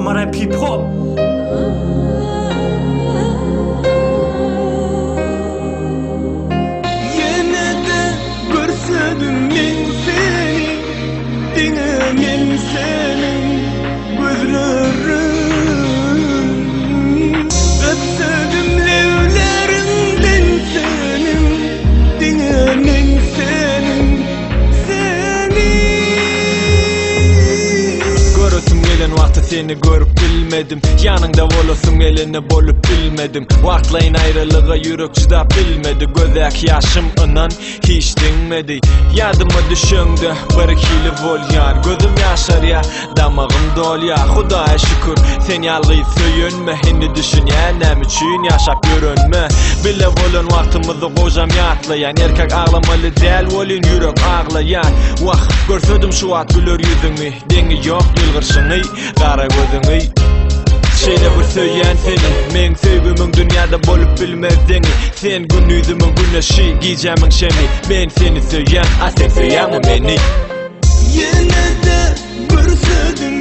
Samurai Hip Hop. Yine de görsedim men seni, dinlemen senin gözlerin. Öpsedim levlerinden senin, dinlemen senin. Görüsüm gelen vakti seni görüp bilmedim. Yanında olasım geleni bolup bilmedim. Vaklayın ayrılığa yürek çıda bilmedi. Gözek yaşım inan hiç dinmedi. Yadıma düşündü bir ikili vol yar. Gözüm yaşar ya, damağım dol ya. Hudaya şükür sen yalgıyı söyünme. Hindi düşünyenem için yaşap yürünme. Bile volun vaktimizi kocam yatlayan. Erkek ağlamalı del volun yürek ağlayan. Vah görsödüm şu at gülür yüzünü. Deni yok yılgırşını, kara gözünü. Şeyde bir söyleyen seni, men sevgimin dünyada bolup bilmezdiğini. Sen gün yüzümün güneşi, giyeceğimin şemi. Ben seni söyleyen, sen söyleyen o beni. Yine de görsedim